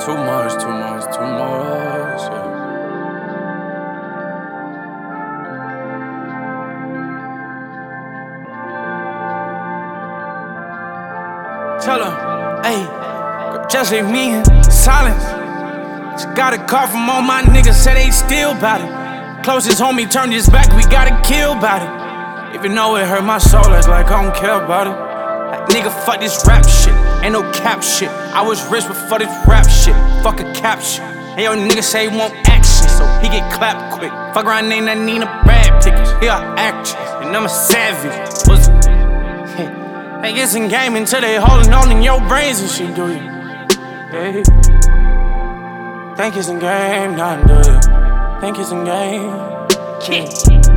Too much, yeah. Tell her, ayy, just leave me in silence. She got a call from all my niggas, said they still bout it. Closest homie turned his back, we gotta kill bout it. Even though it hurt my soul, it's like I don't care about it. Like, nigga, fuck this rap shit, ain't no cap shit. I was rich before this rap shit, fuck a caption. And yo, nigga say he want action, so he get clapped quick. Fuck around, name that Nina Brad tickets. He a actress, and I'm a savage. Pussy. They get some game until they holding on in your brains and shit, do you? Yeah. Think it's a game, nothing, do you? Think it's a game. Yeah.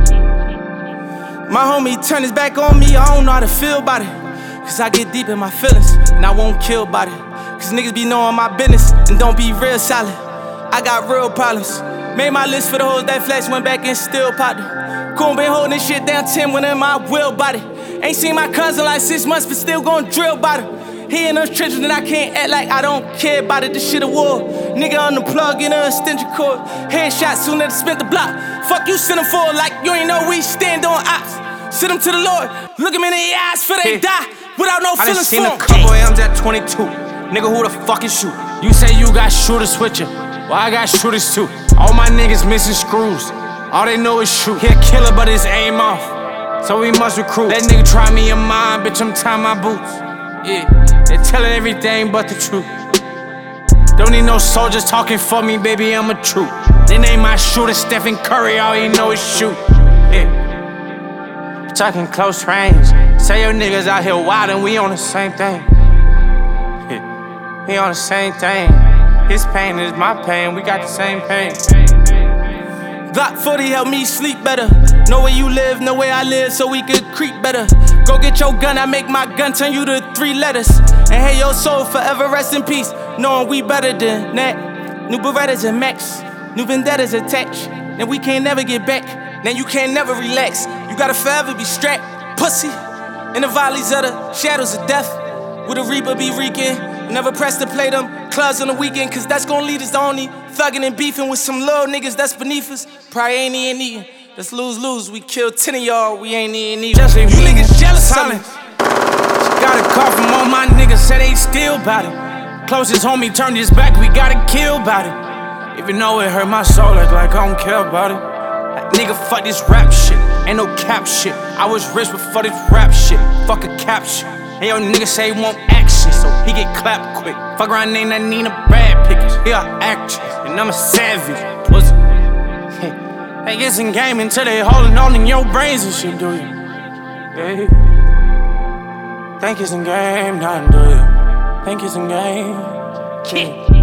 My homie turned his back on me, I don't know how to feel about it. Cause I get deep in my feelings, and I won't kill about it. Cause niggas be knowing my business, and don't be real solid. I got real problems. Made my list for the hoes that flex, went back and still popped it. Coon been holding this shit down 10 when in my will body. Ain't seen my cousin like 6 months, but still gon' drill about it. He in those trenches and I can't act like I don't care about it. This shit a war. Nigga on the plug in a extension cord. Headshot soon as I spent the block. Fuck you, send him for like you ain't know we stand on ops. Send him to the Lord, look him in the eyes for they die without no feelings for him. I done seen a couple M's at 22. Nigga, who the fucking shoot? You say you got shooters switching. Well, I got shooters too. All my niggas missing screws. All they know is shoot. He a killer, but his aim off. So we must recruit. That nigga try me in mine, bitch, I'm tying my boots. Yeah, they telling everything but the truth. Don't need no soldiers talking for me, baby, I'm a troop. They name my shooter Stephen Curry, all he know is shoot. Yeah, talking close range. Say your niggas out here wild and we on the same thing. Yeah, we on the same thing. His pain is my pain, we got the same pain. Glock 40 help me sleep better. Know where you live, know where I live, so we could creep better. Go get your gun, I make my gun turn you to 3 letters. And hey, your soul forever rest in peace, knowing we better than that. New Berettas and Max, new vendettas attached. And we can't never get back, then you can't never relax. You gotta forever be strapped, pussy. In the valleys of the shadows of death, where the reaper be reeking. Never press to play them clubs on the weekend, cause that's gon' lead us to only thugging and beefing with some little niggas that's beneath us. Probably ain't even eating. Let's lose. We killed 10 of y'all, we ain't even eating. Just leave you niggas jealous of me. She got a call from all my niggas, said they still bout it. Closest homie turned his back, we gotta kill bout it. Even though it hurt my soul, it's like I don't care about it. Like, nigga, fuck this rap shit, ain't no cap shit. I was rich before this rap shit, fuck a caption. And yo, nigga say he want action, so he get clapped quick. Fuck around, name that Nina Brad pickers. He a actress, and I'm a savage. Pussy. They get some game until they holding on in your brains and shit, do you? Yeah. Think it's a game, nothing, do you? Think it's a game? Yeah.